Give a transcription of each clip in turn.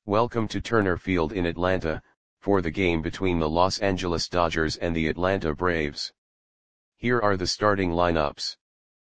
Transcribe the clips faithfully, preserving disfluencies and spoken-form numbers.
Welcome to Turner Field in Atlanta, for the game between the Los Angeles Dodgers and the Atlanta Braves. Here are the starting lineups.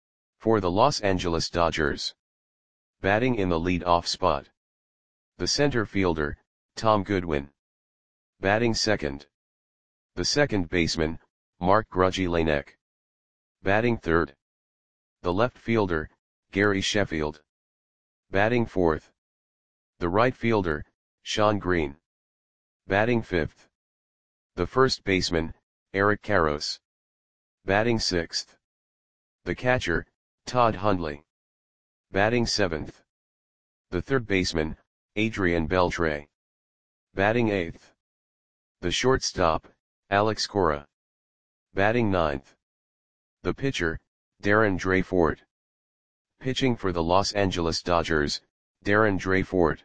For the Los Angeles Dodgers. Batting in the lead-off spot. The center fielder, Tom Goodwin. Batting second. The second baseman, Mark Grudzielanek. Batting third. The left fielder, Gary Sheffield. Batting fourth. The right fielder, Shawn Green. Batting fifth. The first baseman, Eric Karros. Batting sixth. The catcher, Todd Hundley. Batting seventh. The third baseman, Adrian Beltre. Batting eighth. The shortstop, Alex Cora. Batting ninth. The pitcher, Darren Dreyfort. Pitching for the Los Angeles Dodgers, Darren Dreyfort.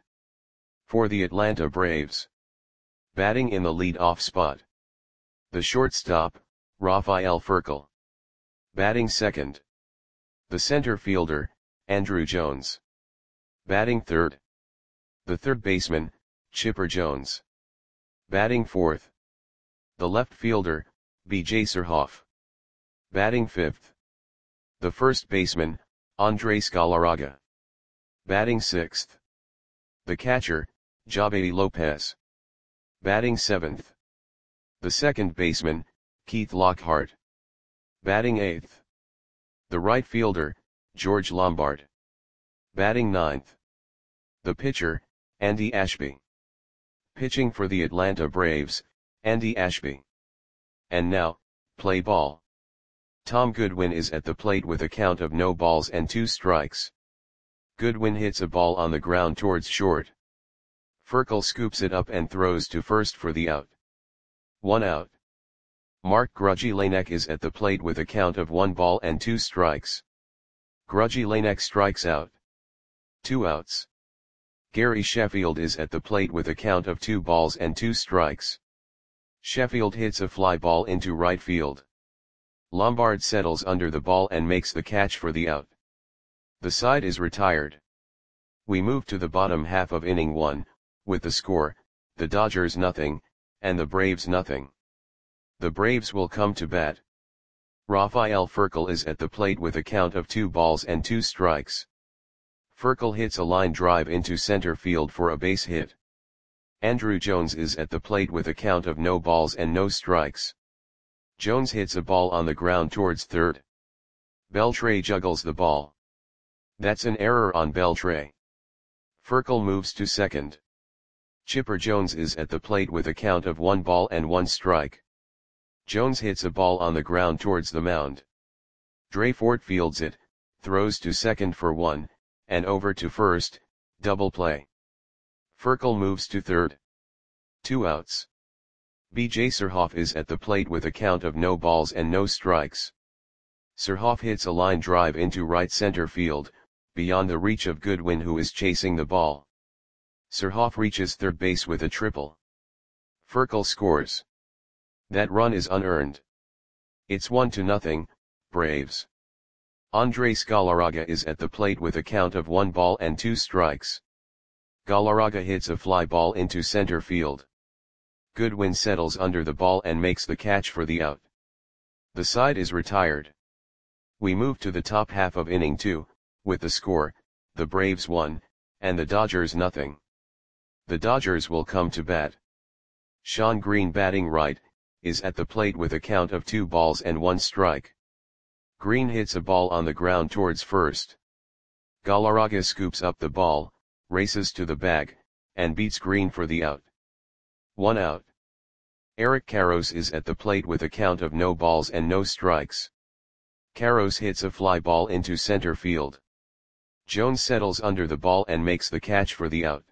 For the Atlanta Braves. Batting in the lead-off spot. The shortstop, Rafael Furcal. Batting second. The center fielder, Andruw Jones. Batting third. The third baseman, Chipper Jones. Batting fourth. The left fielder, B J Surhoff. Batting fifth. The first baseman, Andres Galarraga. Batting sixth. The catcher, Javy Lopez. Batting seventh. The second baseman, Keith Lockhart. Batting eighth. The right fielder, George Lombard. Batting ninth. The pitcher, Andy Ashby. Pitching for the Atlanta Braves, Andy Ashby. And now, play ball. Tom Goodwin is at the plate with a count of no balls and two strikes. Goodwin hits a ball on the ground towards short. Furcal scoops it up and throws to first for the out. One out. Mark Grudzielanek is at the plate with a count of one ball and two strikes. Grudzielanek strikes out. Two outs. Gary Sheffield is at the plate with a count of two balls and two strikes. Sheffield hits a fly ball into right field. Lombard settles under the ball and makes the catch for the out. The side is retired. We move to the bottom half of inning one, with the score, the Dodgers nothing, and the Braves nothing. The Braves will come to bat. Rafael Furcal is at the plate with a count of two balls and two strikes. Furcal hits a line drive into center field for a base hit. Andruw Jones is at the plate with a count of no balls and no strikes. Jones hits a ball on the ground towards third. Beltre juggles the ball. That's an error on Beltre. Furcal moves to second. Chipper Jones is at the plate with a count of one ball and one strike. Jones hits a ball on the ground towards the mound. Dreyfort fields it, throws to second for one, and over to first, double play. Furcal moves to third. Two outs. B J Surhoff is at the plate with a count of no balls and no strikes. Surhoff hits a line drive into right center field, beyond the reach of Goodwin who is chasing the ball. Surhoff reaches third base with a triple. Furcal scores. That run is unearned. It's one to nothing, Braves. Andres Galarraga is at the plate with a count of one ball and two strikes. Galarraga hits a fly ball into center field. Goodwin settles under the ball and makes the catch for the out. The side is retired. We move to the top half of inning two, with the score, the Braves one, and the Dodgers nothing. The Dodgers will come to bat. Shawn Green batting right, is at the plate with a count of two balls and one strike. Green hits a ball on the ground towards first. Galarraga scoops up the ball, races to the bag, and beats Green for the out. One out. Eric Karros is at the plate with a count of no balls and no strikes. Karros hits a fly ball into center field. Jones settles under the ball and makes the catch for the out.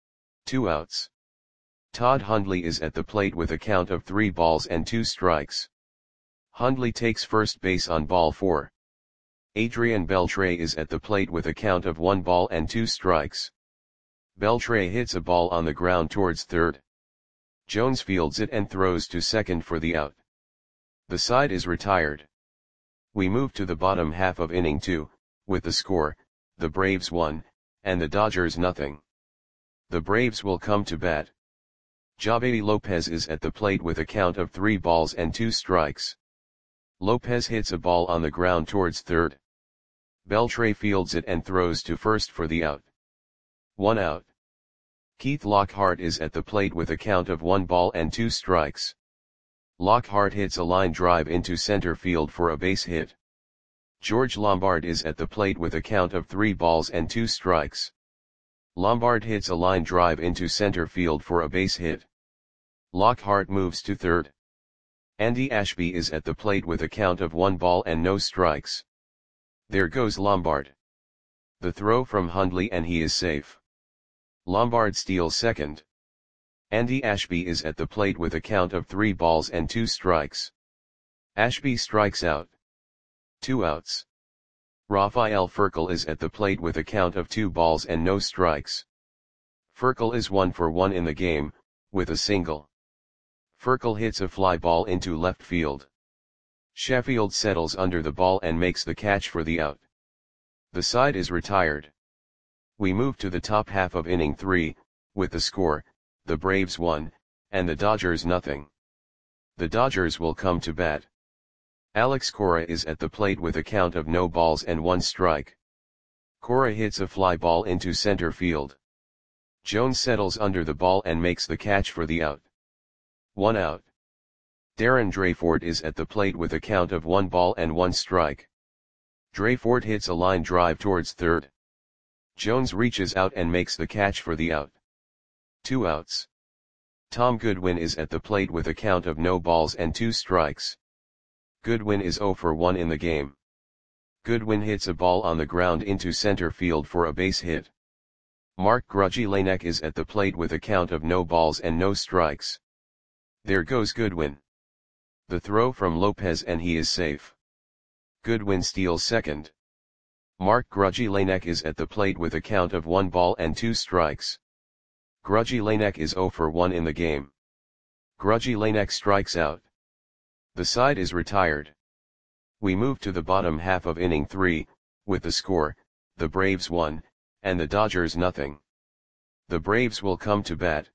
Two outs. Todd Hundley is at the plate with a count of three balls and two strikes. Hundley takes first base on ball four. Adrian Beltre is at the plate with a count of one ball and two strikes. Beltre hits a ball on the ground towards third. Jones fields it and throws to second for the out. The side is retired. We move to the bottom half of inning two, with the score, the Braves one, and the Dodgers nothing. The Braves will come to bat. Javedi Lopez is at the plate with a count of three balls and two strikes. Lopez hits a ball on the ground towards third. Beltre fields it and throws to first for the out. One out. Keith Lockhart is at the plate with a count of one ball and two strikes. Lockhart hits a line drive into center field for a base hit. George Lombard is at the plate with a count of three balls and two strikes. Lombard hits a line drive into center field for a base hit. Lockhart moves to third. Andy Ashby is at the plate with a count of one ball and no strikes. There goes Lombard. The throw from Hundley and he is safe. Lombard steals second. Andy Ashby is at the plate with a count of three balls and two strikes. Ashby strikes out. Two outs. Rafael Furcal is at the plate with a count of two balls and no strikes. Furcal is one for one in the game, with a single. Furcal hits a fly ball into left field. Sheffield settles under the ball and makes the catch for the out. The side is retired. We move to the top half of inning three, with the score, the Braves one, and the Dodgers nothing. The Dodgers will come to bat. Alex Cora is at the plate with a count of no balls and one strike. Cora hits a fly ball into center field. Jones settles under the ball and makes the catch for the out. One out. Darren Dreyford is at the plate with a count of one ball and one strike. Dreyford hits a line drive towards third. Jones reaches out and makes the catch for the out. Two outs. Tom Goodwin is at the plate with a count of no balls and two strikes. Goodwin is zero for one in the game. Goodwin hits a ball on the ground into center field for a base hit. Mark Grudzielanek is at the plate with a count of no balls and no strikes. There goes Goodwin. The throw from Lopez and he is safe. Goodwin steals second. Mark Grudzielanek is at the plate with a count of one ball and two strikes. Grudzielanek is zero for one in the game. Grudzielanek strikes out. The side is retired. We move to the bottom half of inning three, with the score, the Braves one, and the Dodgers nothing. The Braves will come to bat.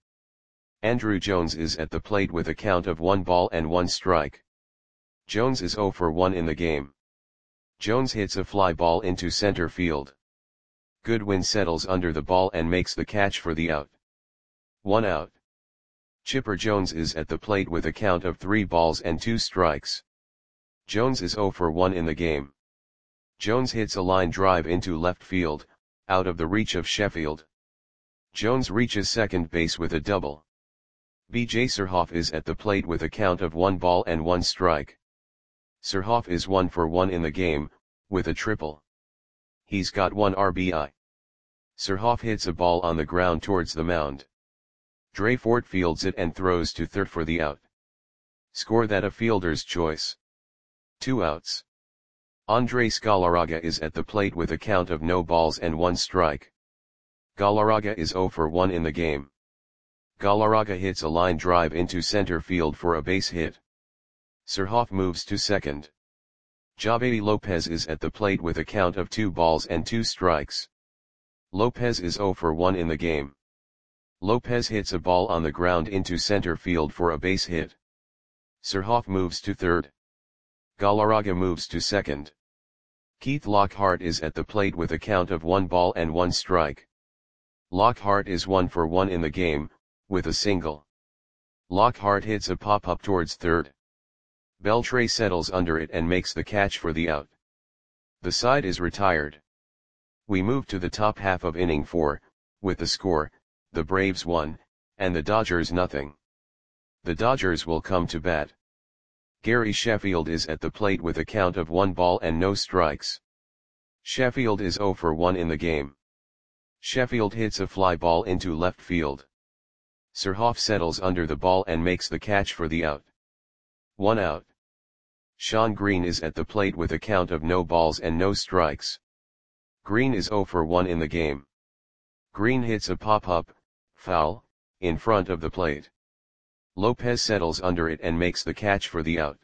Andrew Jones is at the plate with a count of one ball and one strike. Jones is zero for one in the game. Jones hits a fly ball into center field. Goodwin settles under the ball and makes the catch for the out. One out. Chipper Jones is at the plate with a count of three balls and two strikes. Jones is zero for one in the game. Jones hits a line drive into left field, out of the reach of Sheffield. Jones reaches second base with a double. B J Surhoff is at the plate with a count of one ball and one strike. Surhoff is one for one in the game, with a triple. He's got one R B I. Surhoff hits a ball on the ground towards the mound. Dreyford fields it and throws to third for the out. Score that a fielder's choice. Two outs. Andres Galarraga is at the plate with a count of no balls and one strike. Galarraga is zero for one in the game. Galarraga hits a line drive into center field for a base hit. Surhoff moves to second. Javedi Lopez is at the plate with a count of two balls and two strikes. Lopez is zero for one in the game. Lopez hits a ball on the ground into center field for a base hit. Surhoff moves to third. Galarraga moves to second. Keith Lockhart is at the plate with a count of one ball and one strike. Lockhart is one for one in the game, with a single. Lockhart hits a pop-up towards third. Beltre settles under it and makes the catch for the out. The side is retired. We move to the top half of inning four, with the score, the Braves one, and the Dodgers nothing. The Dodgers will come to bat. Gary Sheffield is at the plate with a count of one ball and no strikes. Sheffield is zero for one in the game. Sheffield hits a fly ball into left field. Surhoff settles under the ball and makes the catch for the out. One out. Sean Green is at the plate with a count of no balls and no strikes. Green is zero for one in the game. Green hits a pop-up, foul, in front of the plate. Lopez settles under it and makes the catch for the out.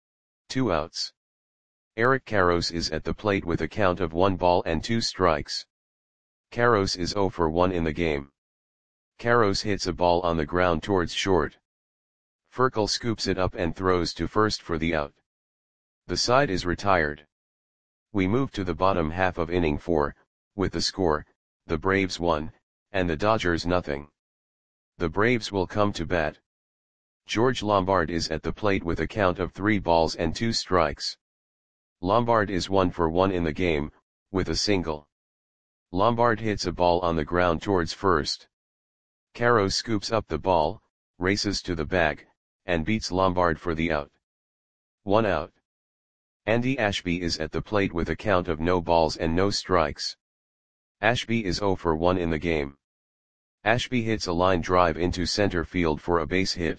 Two outs. Eric Karros is at the plate with a count of one ball and two strikes. Karros is zero for one in the game. Caros hits a ball on the ground towards short. Furkel scoops it up and throws to first for the out. The side is retired. We move to the bottom half of inning four, with the score, the Braves one, and the Dodgers nothing. The Braves will come to bat. George Lombard is at the plate with a count of three balls and two strikes. Lombard is one for one in the game, with a single. Lombard hits a ball on the ground towards first. Caros scoops up the ball, races to the bag, and beats Lombard for the out. One out. Andy Ashby is at the plate with a count of no balls and no strikes. Ashby is zero for one in the game. Ashby hits a line drive into center field for a base hit.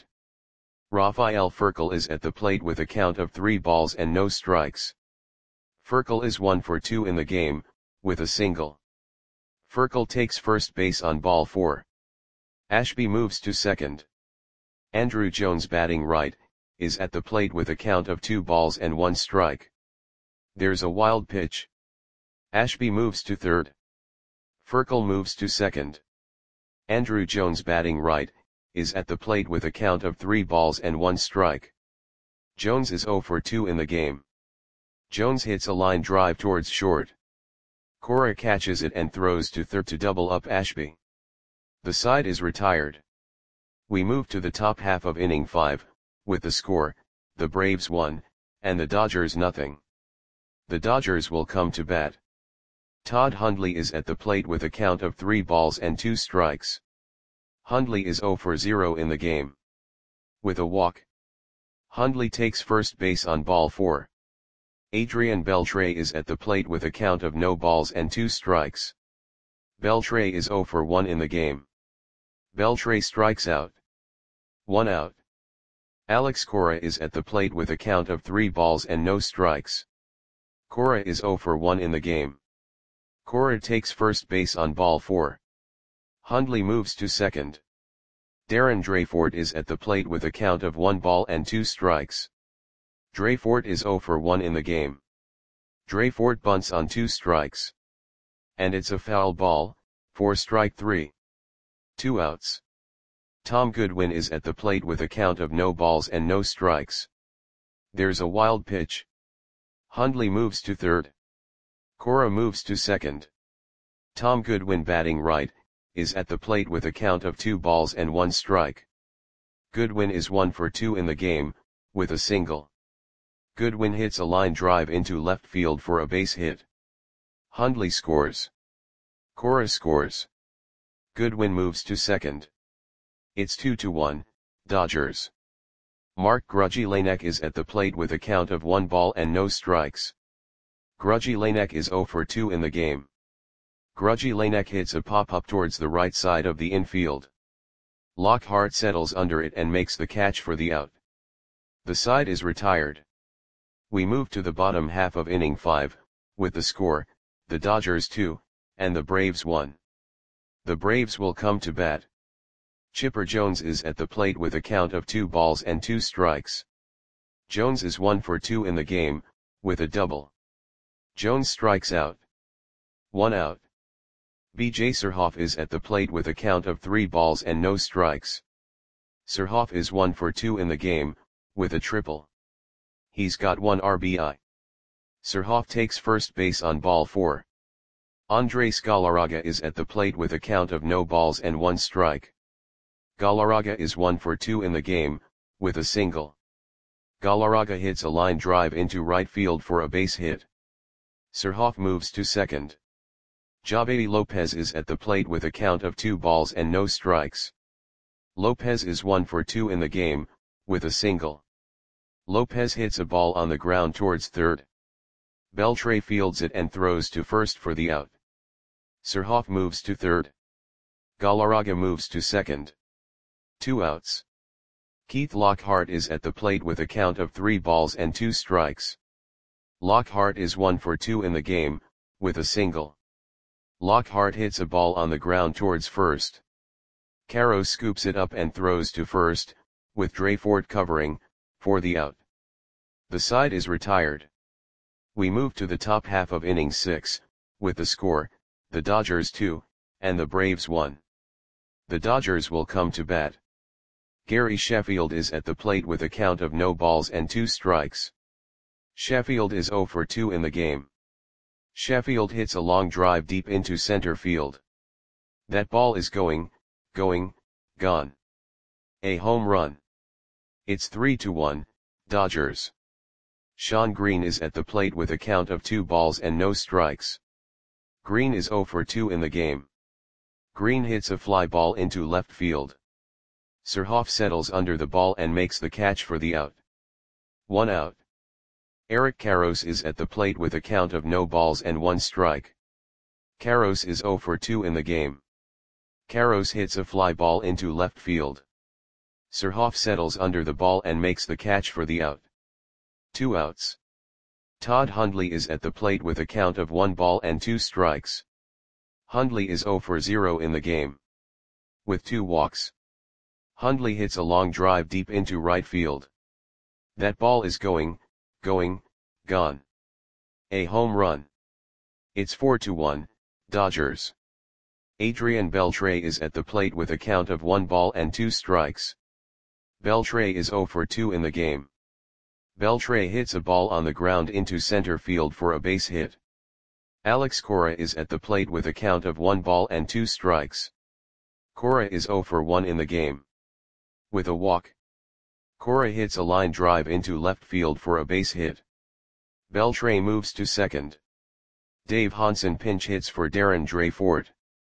Rafael Furkel is at the plate with a count of three balls and no strikes. Furkel is one for two in the game, with a single. Furkel takes first base on ball four. Ashby moves to second. Andruw Jones, batting right, is at the plate with a count of two balls and one strike. There's a wild pitch. Ashby moves to third. Furkel moves to second. Andruw Jones, batting right, is at the plate with a count of three balls and one strike. Jones is zero for two in the game. Jones hits a line drive towards short. Cora catches it and throws to third to double up Ashby. The side is retired. We move to the top half of inning five, with the score, the Braves one, and the Dodgers nothing. The Dodgers will come to bat. Todd Hundley is at the plate with a count of three balls and two strikes. Hundley is zero for zero in the game. With a walk. Hundley takes first base on ball four. Adrian Beltre is at the plate with a count of no balls and two strikes. Beltre is zero for one in the game. Beltre strikes out. One out. Alex Cora is at the plate with a count of three balls and no strikes. Cora is zero for one in the game. Cora takes first base on ball four. Hundley moves to second. Darren Dreyfort is at the plate with a count of one ball and two strikes. Dreyfort is zero for one in the game. Dreyfort bunts on two strikes. And it's a foul ball, for strike three. Two outs. Tom Goodwin is at the plate with a count of no balls and no strikes. There's a wild pitch. Hundley moves to third. Cora moves to second. Tom Goodwin, batting right, is at the plate with a count of two balls and one strike. Goodwin is one for two in the game, with a single. Goodwin hits a line drive into left field for a base hit. Hundley scores. Cora scores. Goodwin moves to second. It's two to one, Dodgers. Mark Grudzielanek is at the plate with a count of one ball and no strikes. Grudzielanek is zero for two in the game. Grudzielanek hits a pop-up towards the right side of the infield. Lockhart settles under it and makes the catch for the out. The side is retired. We move to the bottom half of inning five, with the score, the Dodgers two, and the Braves one. The Braves will come to bat. Chipper Jones is at the plate with a count of two balls and two strikes. Jones is one for two in the game, with a double. Jones strikes out. One out. B J Surhoff is at the plate with a count of three balls and no strikes. Surhoff is one for two in the game, with a triple. He's got one R B I. Surhoff takes first base on ball four. Andres Galarraga is at the plate with a count of no balls and one strike. Galarraga is one for two in the game, with a single. Galarraga hits a line drive into right field for a base hit. Surhoff moves to second. Javier Lopez is at the plate with a count of two balls and no strikes. Lopez is one for two in the game, with a single. Lopez hits a ball on the ground towards third. Beltre fields it and throws to first for the out. Surhoff moves to third. Galarraga moves to second. Two outs. Keith Lockhart is at the plate with a count of three balls and two strikes. Lockhart is one for two in the game, with a single. Lockhart hits a ball on the ground towards first. Caro scoops it up and throws to first, with Dreyfort covering, for the out. The side is retired. We move to the top half of inning six, with the score, the Dodgers two, and the Braves one. The Dodgers will come to bat. Gary Sheffield is at the plate with a count of no balls and two strikes. Sheffield is zero for two in the game. Sheffield hits a long drive deep into center field. That ball is going, going, gone. A home run. It's three to one, Dodgers. Shawn Green is at the plate with a count of two balls and no strikes. Green is zero for two in the game. Green hits a fly ball into left field. Surhoff settles under the ball and makes the catch for the out. One out. Eric Karros is at the plate with a count of no balls and one strike. Karros is zero for two in the game. Karros hits a fly ball into left field. Surhoff settles under the ball and makes the catch for the out. Two outs. Todd Hundley is at the plate with a count of one ball and two strikes. Hundley is zero for zero in the game. With two walks. Hundley hits a long drive deep into right field. That ball is going, going, gone. A home run. It's four to one, Dodgers. Adrian Beltre is at the plate with a count of one ball and two strikes. Beltre is zero for two in the game. Beltre hits a ball on the ground into center field for a base hit. Alex Cora is at the plate with a count of one ball and two strikes. Cora is zero for one in the game. With a walk. Cora hits a line drive into left field for a base hit. Beltre moves to second. Dave Hansen pinch hits for Darren Dreyfort.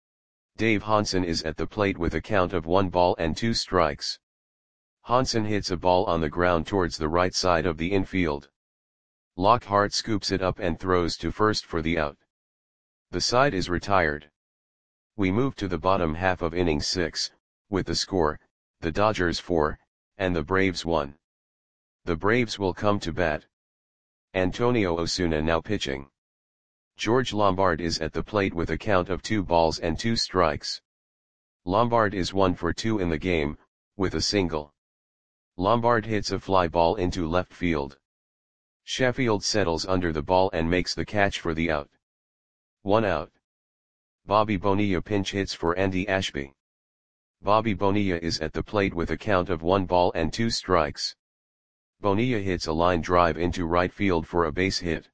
Dave Hansen is at the plate with a count of one ball and two strikes. Hansen hits a ball on the ground towards the right side of the infield. Lockhart scoops it up and throws to first for the out. The side is retired. We move to the bottom half of inning six, with the score, the Dodgers four, and the Braves one. The Braves will come to bat. Antonio Osuna now pitching. George Lombard is at the plate with a count of two balls and two strikes. Lombard is one for two in the game, with a single. Lombard hits a fly ball into left field. Sheffield settles under the ball and makes the catch for the out. One out. Bobby Bonilla pinch hits for Andy Ashby. Bobby Bonilla is at the plate with a count of one ball and two strikes. Bonilla hits a line drive into right field for a base hit.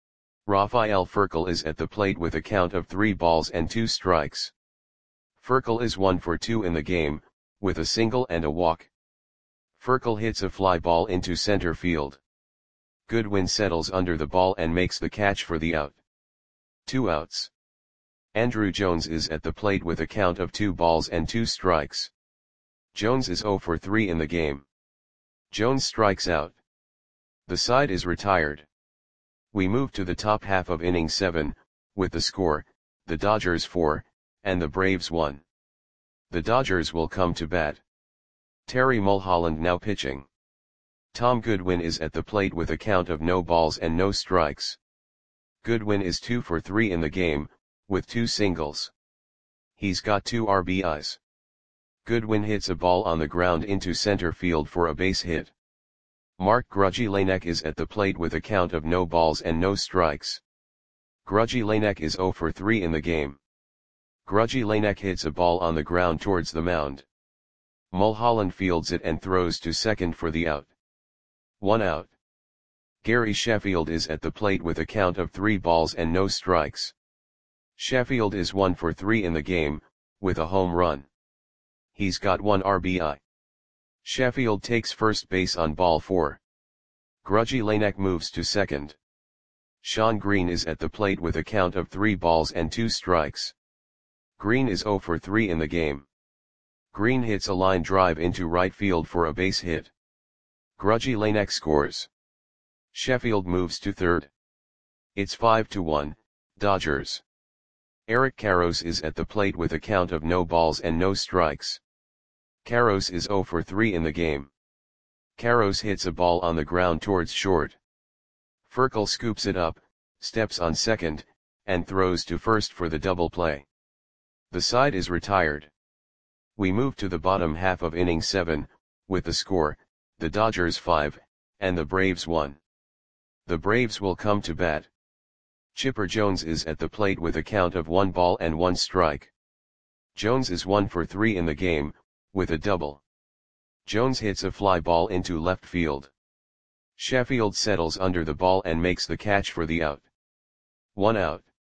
Rafael Furcal is at the plate with a count of three balls and two strikes. Furcal is one for two in the game, with a single and a walk. Furcal hits a fly ball into center field. Goodwin settles under the ball and makes the catch for the out. Two outs. Andruw Jones is at the plate with a count of two balls and two strikes. Jones is zero for three in the game. Jones strikes out. The side is retired. We move to the top half of inning seven, with the score, the Dodgers four, and the Braves one. The Dodgers will come to bat. Terry Mulholland now pitching. Tom Goodwin is at the plate with a count of no balls and no strikes. Goodwin is two for three in the game, with two singles. He's got two R B Is. Goodwin hits a ball on the ground into center field for a base hit. Mark Grudzielanek is at the plate with a count of no balls and no strikes. Grudzielanek is zero for three in the game. Grudzielanek hits a ball on the ground towards the mound. Mulholland fields it and throws to second for the out. One out. Gary Sheffield is at the plate with a count of three balls and no strikes. Sheffield is one for three in the game, with a home run. He's got one R B I. Sheffield takes first base on ball four. Grudzielanek moves to second. Shawn Green is at the plate with a count of three balls and two strikes. Green is zero for three in the game. Green hits a line drive into right field for a base hit. Grudzielanek scores. Sheffield moves to third. It's five to one, Dodgers. Eric Karros is at the plate with a count of no balls and no strikes. Karros is zero for three in the game. Karros hits a ball on the ground towards short. Furcal scoops it up, steps on second, and throws to first for the double play. The side is retired. We move to the bottom half of inning seven, with the score, the Dodgers five, and the Braves one. The Braves will come to bat. Chipper Jones is at the plate with a count of one ball and one strike. Jones is one for three in the game, with a double. Jones hits a fly ball into left field. Sheffield settles under the ball and makes the catch for the out. One out.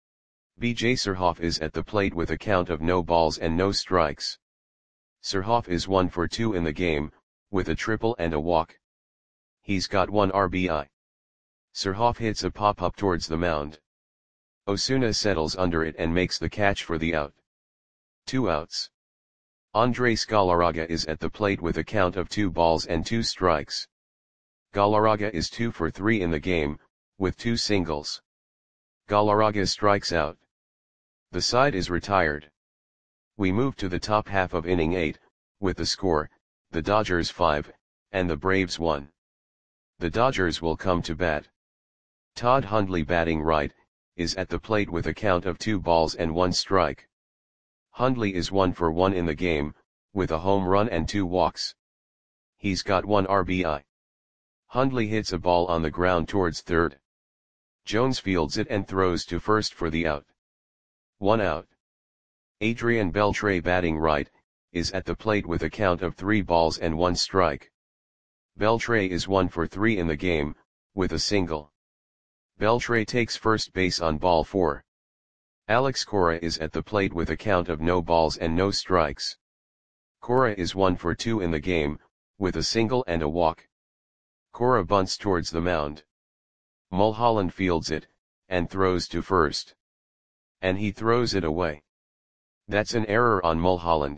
B J Surhoff is at the plate with a count of no balls and no strikes. Surhoff is one for two in the game, with a triple and a walk. He's got one R B I. Surhoff hits a pop-up towards the mound. Osuna settles under it and makes the catch for the out. Two outs. Andres Galarraga is at the plate with a count of two balls and two strikes. Galarraga is two for three in the game, with two singles. Galarraga strikes out. The side is retired. We move to the top half of inning eight, with the score, the Dodgers five, and the Braves one. The Dodgers will come to bat. Todd Hundley, batting right, is at the plate with a count of two balls and one strike. Hundley is one for one in the game, with a home run and two walks. He's got one R B I. Hundley hits a ball on the ground towards third. Jones fields it and throws to first for the out. One out. Adrian Beltre, batting right, is at the plate with a count of three balls and one strike. Beltre is one for three in the game, with a single. Beltre takes first base on ball four. Alex Cora is at the plate with a count of no balls and no strikes. Cora is one for two in the game, with a single and a walk. Cora bunts towards the mound. Mulholland fields it, and throws to first. And he throws it away. That's an error on Mulholland.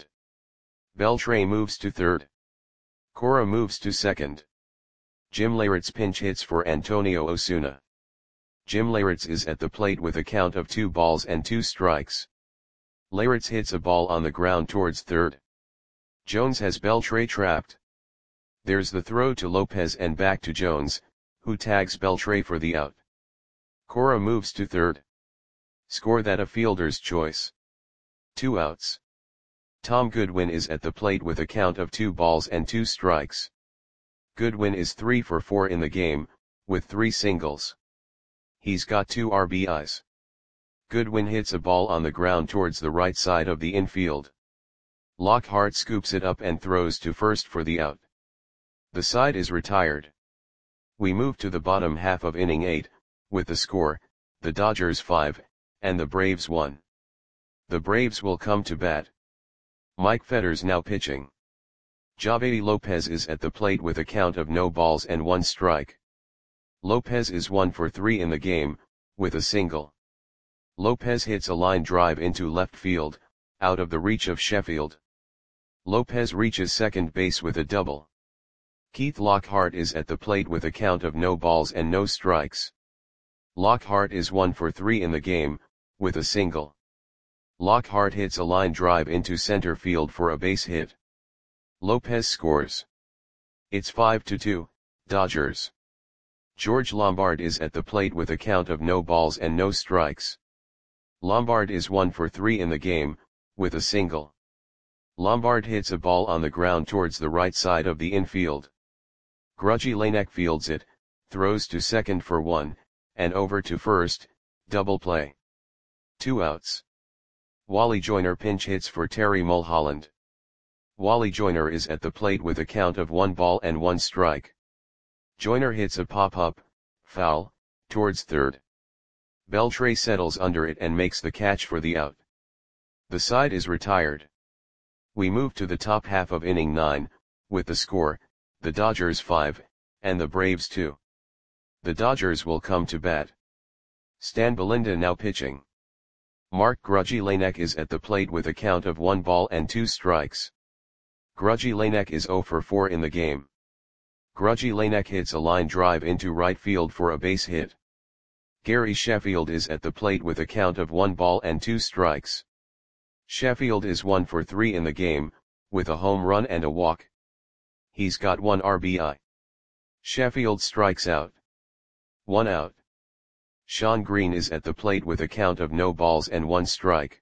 Beltre moves to third. Cora moves to second. Jim Leyritz pinch hits for Antonio Osuna. Jim Leyritz is at the plate with a count of two balls and two strikes. Leyritz hits a ball on the ground towards third. Jones has Beltre trapped. There's the throw to Lopez and back to Jones, who tags Beltre for the out. Cora moves to third. Score that a fielder's choice. Two outs. Tom Goodwin is at the plate with a count of two balls and two strikes. Goodwin is three for four in the game, with three singles. He's got two R B Is. Goodwin hits a ball on the ground towards the right side of the infield. Lockhart scoops it up and throws to first for the out. The side is retired. We move to the bottom half of inning eight, with the score, the Dodgers five, and the Braves one. The Braves will come to bat. Mike Fetters now pitching. Javedi Lopez is at the plate with a count of no balls and one strike. Lopez is one for three in the game, with a single. Lopez hits a line drive into left field, out of the reach of Sheffield. Lopez reaches second base with a double. Keith Lockhart is at the plate with a count of no balls and no strikes. Lockhart is one for three in the game, with a single. Lockhart hits a line drive into center field for a base hit. Lopez scores. It's five to two, Dodgers. George Lombard is at the plate with a count of no balls and no strikes. Lombard is one for three in the game, with a single. Lombard hits a ball on the ground towards the right side of the infield. Grudgy Lanek fields it, throws to second for one, and over to first, double play. Two outs. Wally Joyner pinch hits for Terry Mulholland. Wally Joyner is at the plate with a count of one ball and one strike. Joyner hits a pop-up, foul, towards third. Beltre settles under it and makes the catch for the out. The side is retired. We move to the top half of inning nine, with the score, the Dodgers five, and the Braves two. The Dodgers will come to bat. Stan Belinda now pitching. Mark Grudgy Lanek is at the plate with a count of one ball and two strikes. Grudgy Lanek is zero for four in the game. Grudgy Lanek hits a line drive into right field for a base hit. Gary Sheffield is at the plate with a count of one ball and two strikes. Sheffield is one for three in the game, with a home run and a walk. He's got one R B I. Sheffield strikes out. One out. Sean Green is at the plate with a count of no balls and one strike.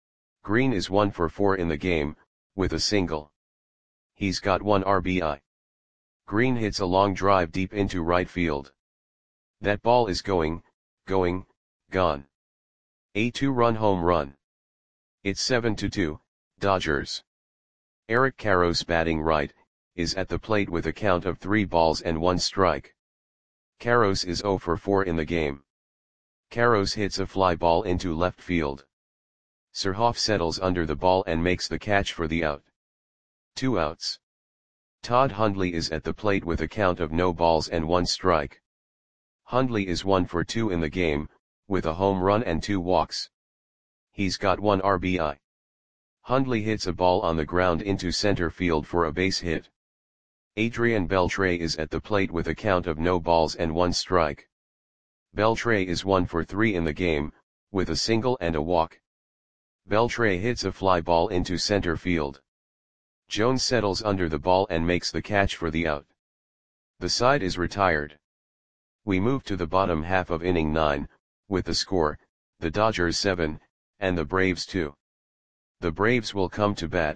Green is one for four in the game, with a single. He's got one R B I. Green hits a long drive deep into right field. That ball is going, going, gone. A two-run home run. It's seven to two, Dodgers. Eric Karros batting right, is at the plate with a count of three balls and one strike. Karros is zero for four in the game. Karros hits a fly ball into left field. Surhoff settles under the ball and makes the catch for the out. Two outs. Todd Hundley is at the plate with a count of no balls and one strike. Hundley is one for two in the game, with a home run and two walks. He's got one R B I. Hundley hits a ball on the ground into center field for a base hit. Adrian Beltre is at the plate with a count of no balls and one strike. Beltre is one for three in the game, with a single and a walk. Beltre hits a fly ball into center field. Jones settles under the ball and makes the catch for the out. The side is retired. We move to the bottom half of inning nine, with the score, the Dodgers seven, and the Braves two. The Braves will come to bat.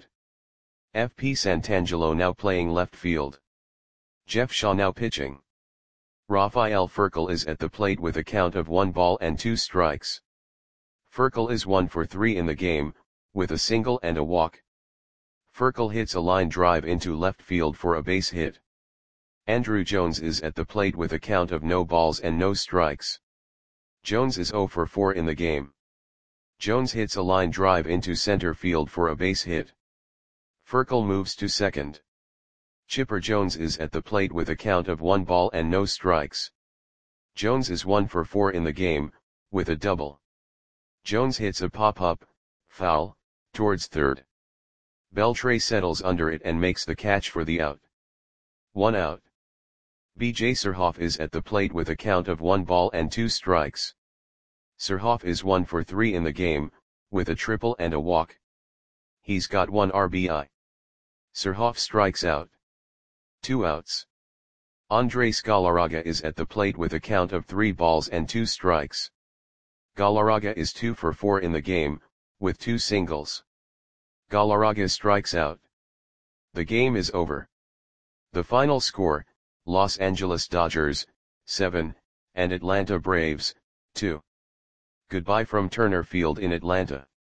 F P Santangelo now playing left field. Jeff Shaw now pitching. Rafael Furcal is at the plate with a count of one ball and two strikes. Furcal is one for three in the game, with a single and a walk. Furcal hits a line drive into left field for a base hit. Andruw Jones is at the plate with a count of no balls and no strikes. Jones is zero for four in the game. Jones hits a line drive into center field for a base hit. Furcal moves to second. Chipper Jones is at the plate with a count of one ball and no strikes. Jones is one for four in the game, with a double. Jones hits a pop-up, foul, towards third. Beltre settles under it and makes the catch for the out. One out. B J Surhoff is at the plate with a count of one ball and two strikes. Surhoff is one for three in the game, with a triple and a walk. He's got one R B I. Surhoff strikes out. Two outs. Andres Galarraga is at the plate with a count of three balls and two strikes. Galarraga is two for four in the game, with two singles. Galarraga strikes out. The game is over. The final score, Los Angeles Dodgers, seven, and Atlanta Braves, two. Goodbye from Turner Field in Atlanta.